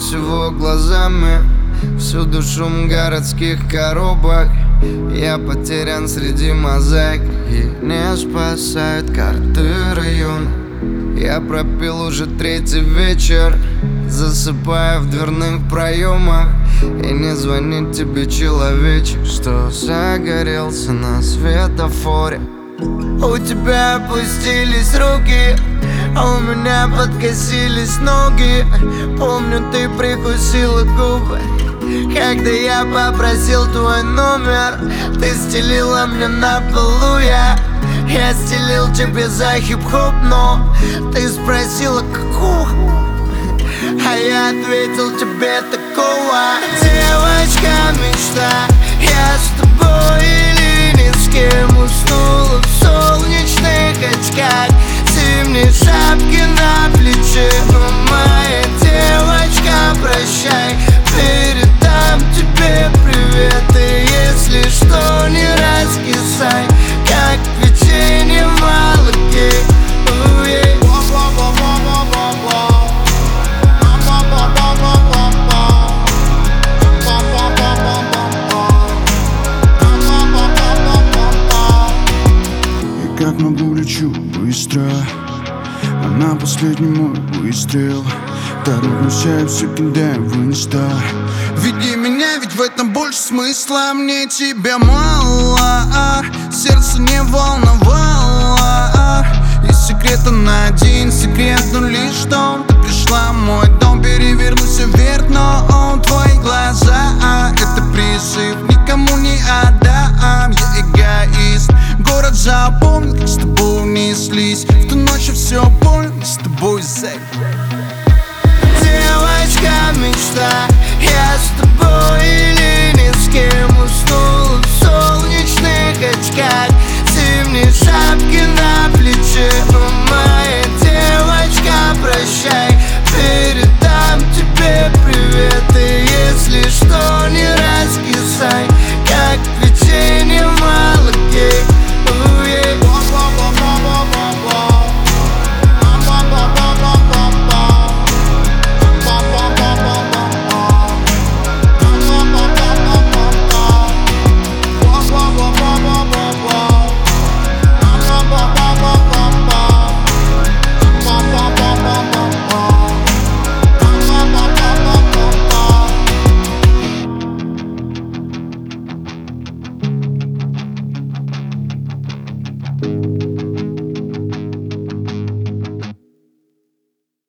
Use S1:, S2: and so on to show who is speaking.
S1: всего глазами. Всюду шум городских коробок. Я потерян среди мозаик, и не спасают карты района. Я пропил уже третий вечер, засыпая в дверных проемах. И не звонит тебе человечек, что загорелся на светофоре. У тебя опустились руки, а у меня подкосились ноги. Помню, ты прикусила губы, когда я попросил твой номер. Ты стелила мне на полу, я стелил тебе за хип-хоп, но ты спросила, какого, а я ответил тебе такого. Девочка мечта, я с тобой или ни с кем. Уснула в солнечных очках, зимней шапке на плече. Но моя девочка, прощай, передам тебе привет. И если что, не раскисай, как печенье в молоке.
S2: Как могу, лечу быстро, а на последний мой выстрел торопимся и все кидаем в инста. Веди меня, ведь в этом больше смысла. Мне тебя мало, сердце не волновало. И секрета на один секрет, но лишь в том, ты пришла в мой дом. Перевернулся вверх, но твои глаза это призыв, никому не отдам. Я эгоист, город запомнил, как с тобой унеслись. В ту ночь я все понял, мы с тобой зэк.
S1: Девочка мечта, я с тобой или ни с кем. Уснула в солнечных очках, зимней шапке на плече. Но моя девочка, прощай, передам тебе привет. И если что, не раскисай, как печенье в молоке.
S3: Thank you.